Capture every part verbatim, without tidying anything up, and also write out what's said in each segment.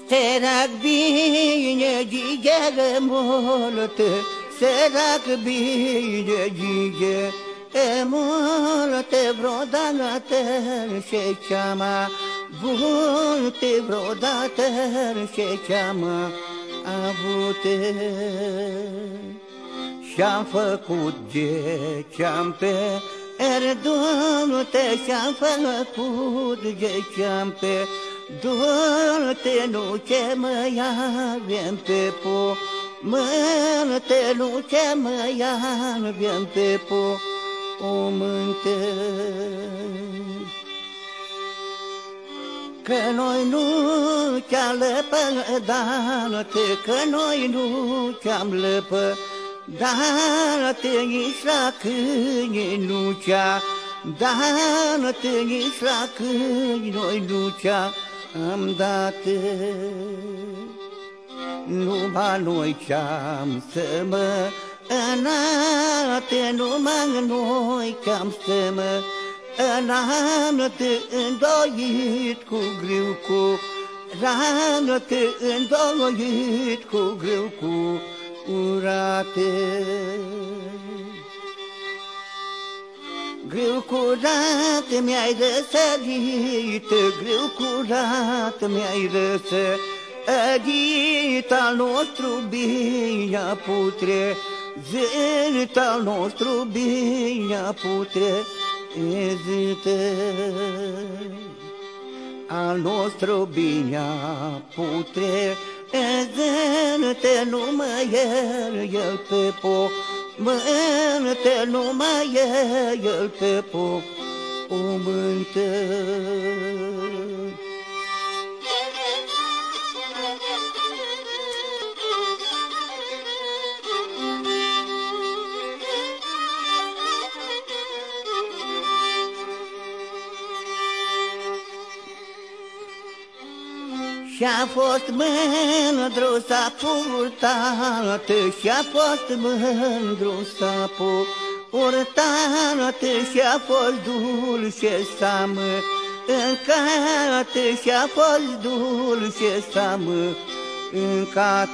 Sărac bine, gigegă multă, sărac bine, gigegă multă, vreodată și ceama, multe vreodată și ceama avute. Și-am făcut de ce-am pe erdul-te, și-am făcut de ce-am pe dul-te, nu ce mă avem pe po, mă-te, nu ce mă avem pe po, o mânte. Că noi nu ce-am lăpădat, că noi nu ce-am lăpădat, dar-te nici la câini nu cea, dar-te nici la câini noi nu cea am dat. Numai noi ce-am să mă înate, numai noi ce-am să mă înate, îndoit cu greu cu rană-te, îndoit cu greu cu urate. Greu curat mi-ai răsărit, greu curat mi-ai răsărit, al nostru bine putre, zânt al nostru bine putre, ezite. Al nostru bine putre, zânt numai el, el pe po, mântă numai el pe po, o mântă. Și-a fost mândru s-a purtat, și-a fost mândru s-a purtat, și-a fost dulce s-a mâncat, și-a fost dulce s-a mâncat.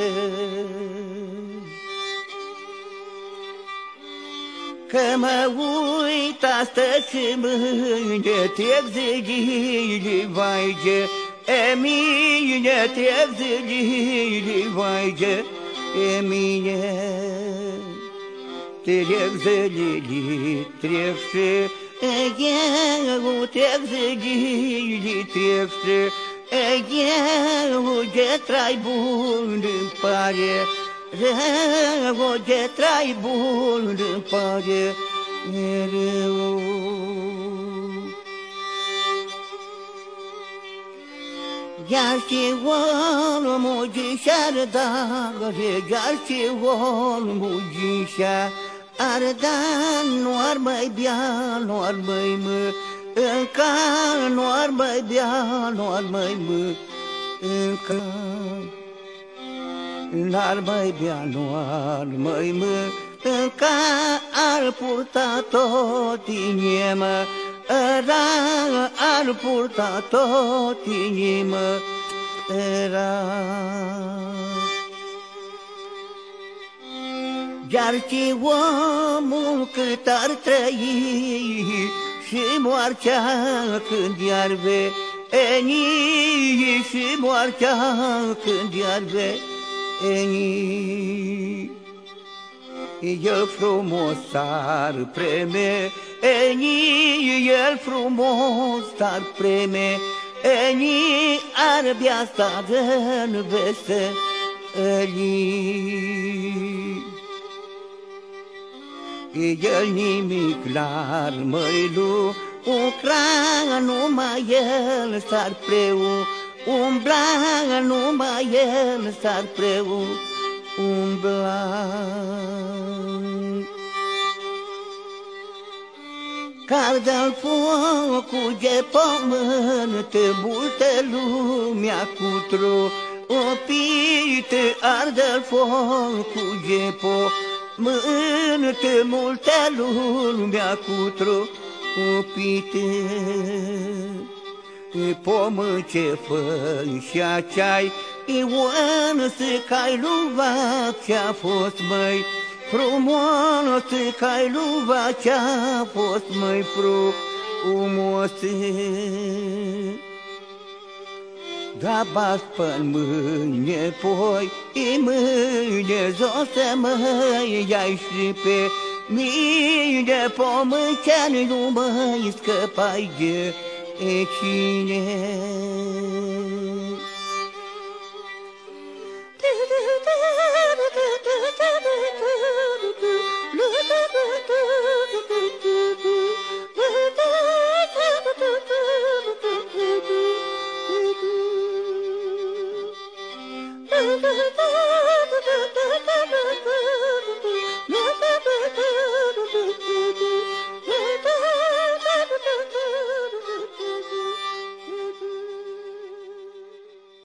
Că mă uit astăzi și mâine, trec zilele, vaige, e mine trec zilele, vaige, e mine trec zilele, trec și eu trec zilele, trec și eu de trai bun îmi pare rău, de trai bun îmi pare rău. Iar și omul gișar dagre, iar și omul gișar ardan, nu ar mai bea, nu ar mai mă înca, nu ar mai bea, nu ar mai mă înca. N-ar mai bea, nu ar mai mă înca, ar purta tot inima, ar purta tot inima, era. Iar și omul cât ar trăi, și moartea când i-ar veni, și moartea când i-ar veni, el frumos ar preme, eni, el frumos ar preme, eni, ar bea sta în veselii. El nimic clar măi lu, ucra numai el s-ar preu, umbla numai el s-ar preu, umbla. Cardă-l focul de pământ, multă lumea cu tropit, ardă-l focul de pământ, multă lumea cu tropit. Pomă ce fă și aceai, Ioan să cai luva ce-a fost, măi, frumos cai luva ce-a fost, măi, frumos. Da bas până mâine, poi, e mâine zosă, măi, ia-i și pe mine, pomă ce nu mai scăpai de cine. Da da da